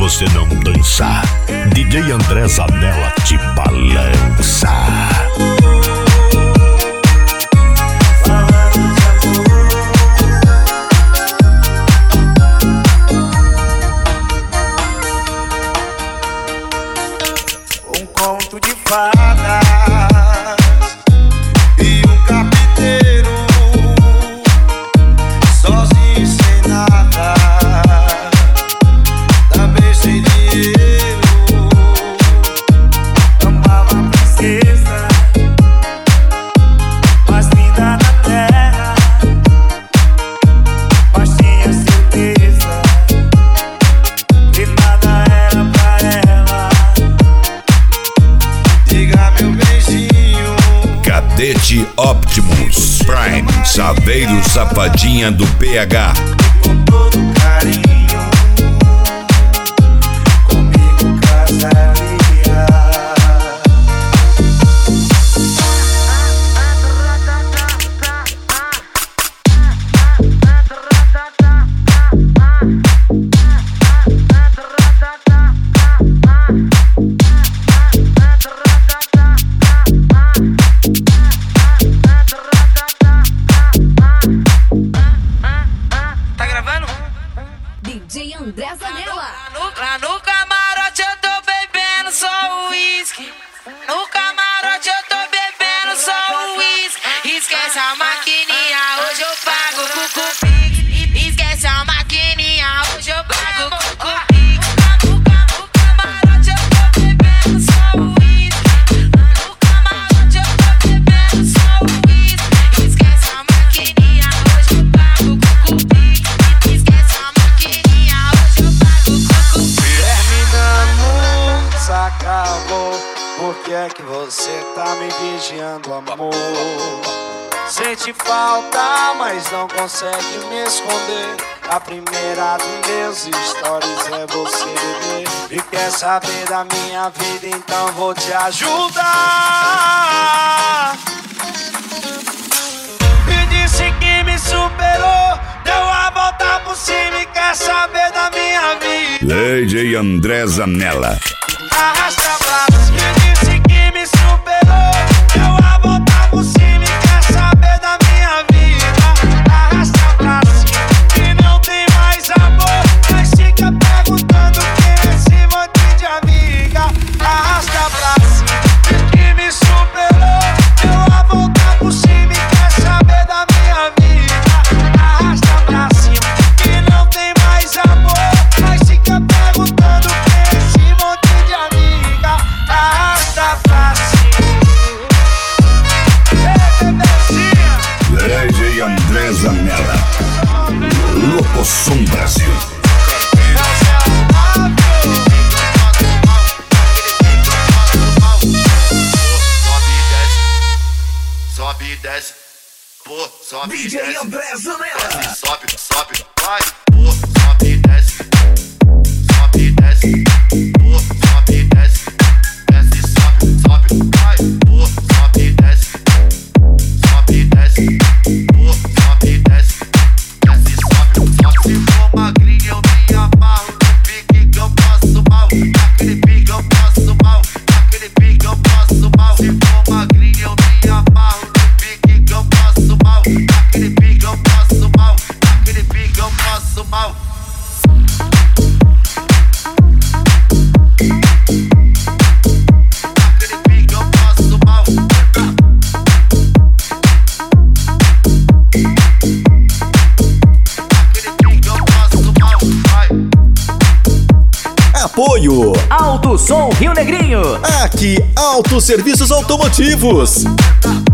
você não dançar, DJ André Zanella te balança. Um conto de fadas e um carpinteiro sozinho sem nada, também sem dinheiro. Amava a princesa mais linda da terra, mas tinha certeza que nada era pra ela. Diga meu beijinho, Cadete Optimus Prime, Saveiro Safadinha do PH. com todo carinho, comigo casaria. Tá gravando? DJ André Zanella. Lá no camarote eu tô bebendo só uísque. No camarote eu tô bebendo só uísque. Esquece a maquininha, hoje eu pago com o Pix. Esquece a maquininha, hoje eu pago com o Pix. No camarote eu tô bebendo só uísque. No camarote eu tô bebendo só uísque. Esquece a maquininha, hoje eu pago com o Pix. Esquece a maquininha, hoje eu pago com o Pix. Terminamos, acabou. Por que é que você tá me vigiando, amor? Sente falta, mas não consegue me esconder. A primeira dos meus stories é você, bebê. E quer saber da minha vida, então vou te ajudar. Me disse que me superou, deu a volta por cima e quer saber da minha vida. DJ André Zanella. Arrasta braços, me disse que me superou, deu a volta por cima e quer saber da minha vida. Arrasta braços, que não tem mais amor, mas fica perguntando quem é esse monte de amiga. Arrasta braços, que me superou, deu a volta por cima e quer saber da minha vida. Arrasta braços, que não tem mais amor, mas fica perguntando quem é esse monte de amiga. Arrasta pra cima. Ei, bebezinha, DJ André Zanella. Locosom Brasil. Sobe e desce, pô, sobe e DJ desce. André Zanella. Sobe, sobe, vai, pô, sobe e desce. Sobe e desce, pô, sobe e desce. Desce, sobe, sobe, vai, pô, sobe e desce. Sobe e desce, pô, sobe e desce. Desce, sobe, sobe. Se for magrinho eu me amarro no pique que eu passo mal. Naquele pique eu passo mal. Naquele pique eu passo mal. Se for magrinho eu me amarro no pique que eu passo mal. Naquele pique eu passo mal. Naquele pique eu passo mal. Naquele pique eu passo mal. Naquele pique eu passo mal. Vai. Apoio Alto Som Rio Negrinho. Aqui, Auto Serviços Automotivos.